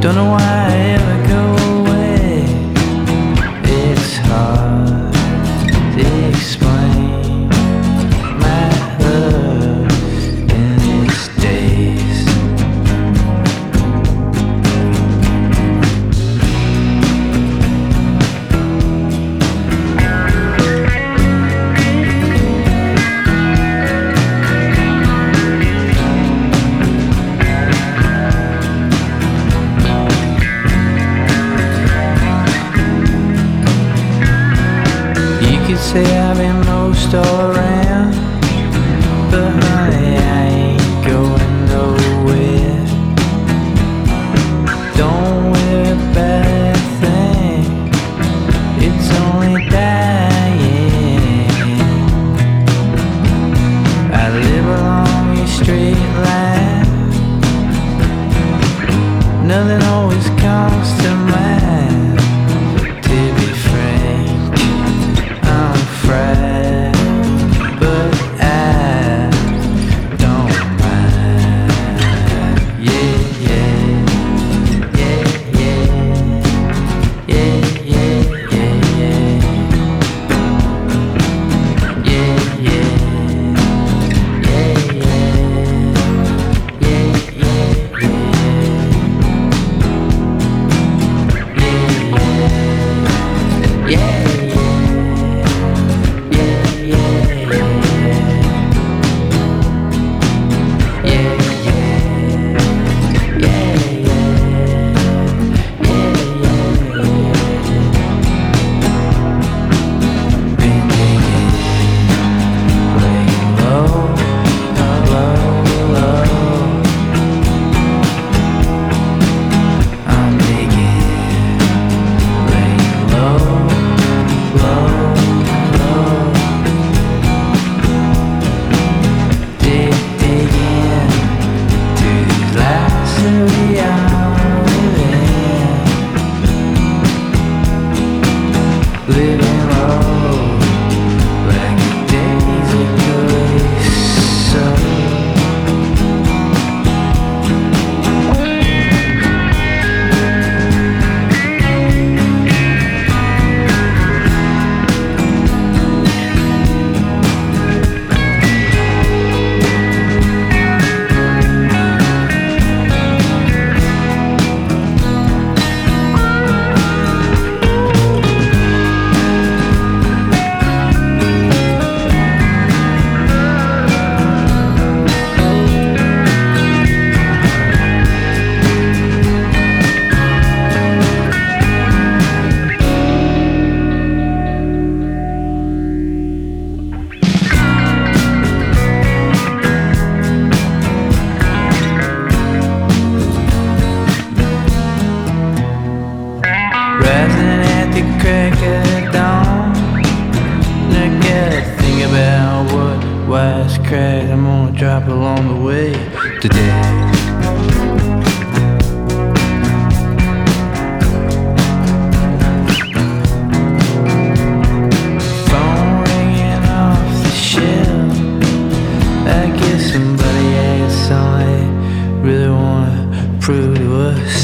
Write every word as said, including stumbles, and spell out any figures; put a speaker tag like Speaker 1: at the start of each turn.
Speaker 1: Don't know why I ever go away. It's hard to explain my love in these days. Say I've been most all around, but honey, I ain't going nowhere. Don't worry about a thing, it's only dying. I live along your straight line, nothing always comes to mind. To be frank, but I don't mind. Yeah, yeah, yeah, yeah, yeah, yeah, yeah, yeah, yeah, yeah, yeah, yeah, yeah, yeah, yeah. Living low, like a daisy place. So rising at the crack of dawn, I gotta think about what wise cracks I'm gonna drop along the way today. Phone ringing off the shelf, I guess somebody has something they really wanna prove to us.